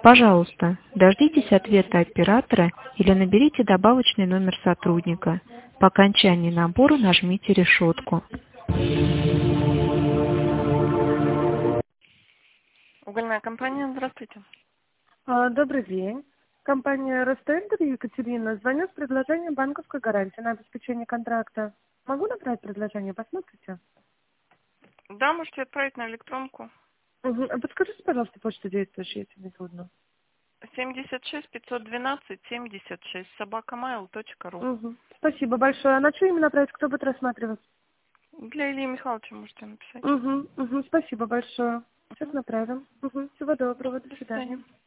Пожалуйста, дождитесь ответа оператора или наберите добавочный номер сотрудника. По окончании набора нажмите решетку. Угольная компания, здравствуйте. Добрый день. Компания Ростендер, Екатерина. Звоню с предложением банковской гарантии на обеспечение контракта. Могу направить предложение? Посмотрите. Да, можете отправить на электронку. Угу. Подскажите, пожалуйста, почту действующую, если не трудно. 76 512 76 @mail.ru. Угу. Спасибо большое. А на что именно направить? Кто будет рассматривать? Для Ильи Михайловича можете написать. Угу. Спасибо большое. Сейчас направим. Всего доброго. До До свидания. свидания.